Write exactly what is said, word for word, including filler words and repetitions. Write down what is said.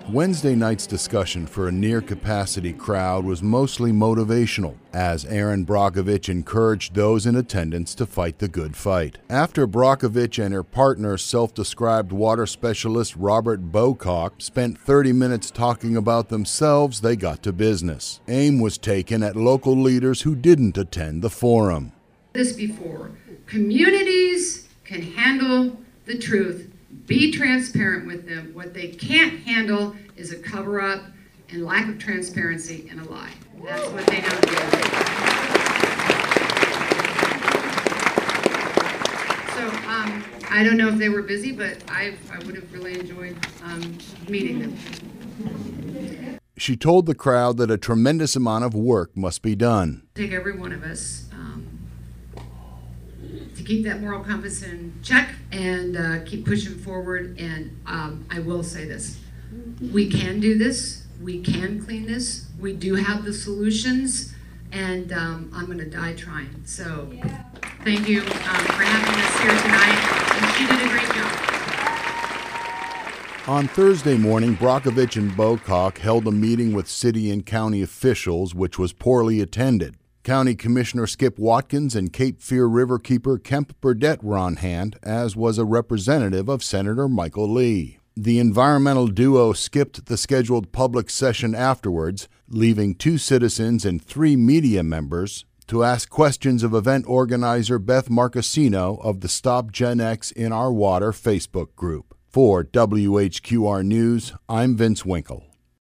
Wednesday night's discussion for a near-capacity crowd was mostly motivational, as Erin Brockovich encouraged those in attendance to fight the good fight. After Brockovich and her partner, self-described water specialist Robert Bocock, spent thirty minutes talking about themselves, they got to business. Aim was taken at local leaders who didn't attend the forum. This before, communities can handle the truth. Be transparent with them. What they can't handle is a cover-up and lack of transparency and a lie. That's what they don't do. So um, I don't know if they were busy, but I, I would have really enjoyed um, meeting them. She told the crowd that a tremendous amount of work must be done. Take every one of us um, to keep that moral compass in check and uh, keep pushing forward. And um, I will say this, we can do this, we can clean this, we do have the solutions, and um, I'm gonna die trying. So thank you um, for having us here tonight, and she did a great job. On Thursday morning, Brockovich and Bocock held a meeting with city and county officials, which was poorly attended. County Commissioner Skip Watkins and Cape Fear Riverkeeper Kemp Burdette were on hand, as was a representative of Senator Michael Lee. The environmental duo skipped the scheduled public session afterwards, leaving two citizens and three media members to ask questions of event organizer Beth Marcassino of the Stop Gen X in Our Water Facebook group. For W H Q R News, I'm Vince Winkle.